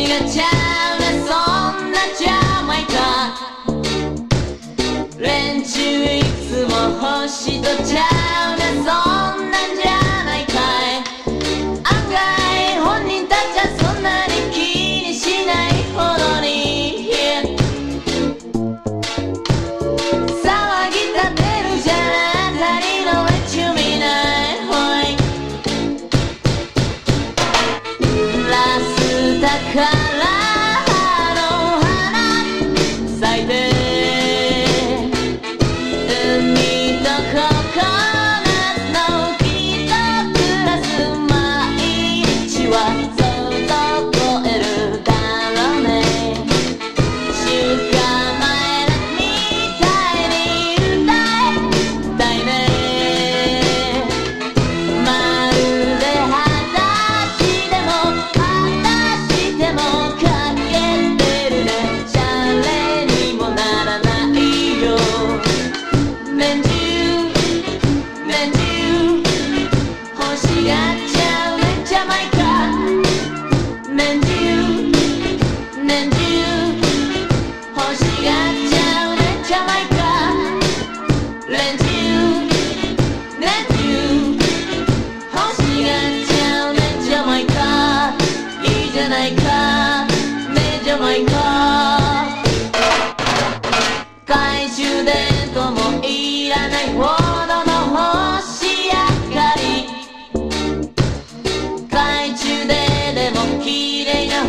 がちゃうねそんなジャマイカ連中いつも星とちゃうねそんなんじゃないかい案外本人たちはそんなに気にしないほどに騒ぎ立てるじゃんあたりの連中見ないほいラスタからの花咲いて海とココナッツの木と暮らす毎日は想像超えるだろうね週間前みたいに歌いたいねまるで裸足でも裸してもかけてるねシャレにもならないよ年中年中欲しがっちゃうねジャマイカ年中年中欲しがっちゃうねジャマイカ連中年中欲しがっちゃうねジャマイカいいじゃないかねジャマイカ懐中電灯もいらない